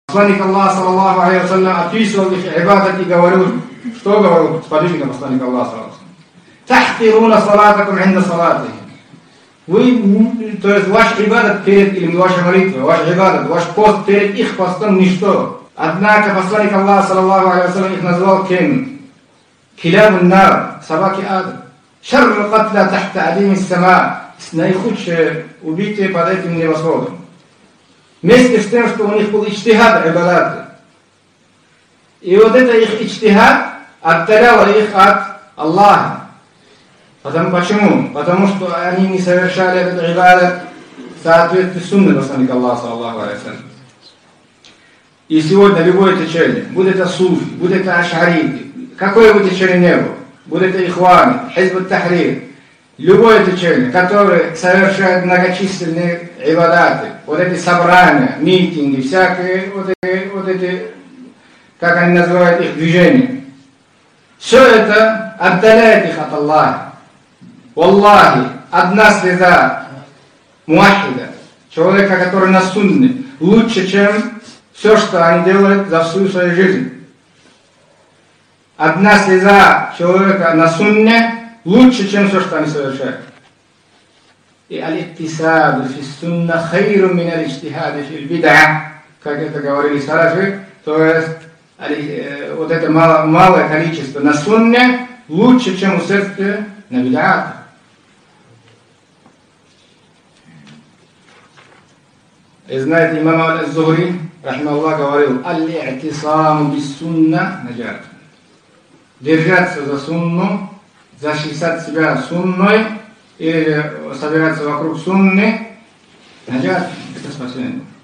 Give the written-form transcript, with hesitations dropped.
Посланник Аллаха, саллаллаху алейхи ва саллям, описывал их ибадат и говорил, что говорил сподвижник посланника Аллаха, саллаллаху алейхи ва саллям. Тахтируна салатакум инда салатихи. Вы, то есть ваш ибадат перед, или ваша молитва, ваш ибадат, ваш пост перед их постом ничто. Однако посланник Аллаха, саллаллаху алейхи ва саллям, их назвал кем? Килябун нар, собаки ада. Шарру катля тахта адими сама. Наихудшее убитие под этим небосводом. Вместе с тем, что у них был ичтихад ибадаты. И вот это их ичтихад отдаляло их от Аллаха. Почему? Потому что они не совершали этот ибадат в соответствии с сунной посланника Аллаха, саллаллаху алейхи ва саллям. И сегодня любое течение, будь это суфи, будь это аш'арити, какое бы течение не было, будь это ихвани, хизб ат-тахрир, любое течение, которое совершает многочисленные ибадаты, вот эти собрания, митинги, всякие вот эти, как они называют их, движения, все это отдаляет их от Аллаха. Аллахи, одна слеза муахида, человека, который на сунне, лучше, чем все, что они делают за всю свою жизнь. Одна слеза человека на сунне лучше, чем все, что они совершают. И аль-иттисаду фи сунна хайру мин аль-иджтихади фи аль-бид'а, как это говорили салафи, то есть вот это малое количество на сунне лучше, чем усердие на бид'а. И знаете, имам аль-Зухри, рахимахуллах, говорил: аль-и'тисаму бис-сунна наджат. Держаться за сунну, защищать себя сунной или собираться вокруг сунны, наджат, это спасение.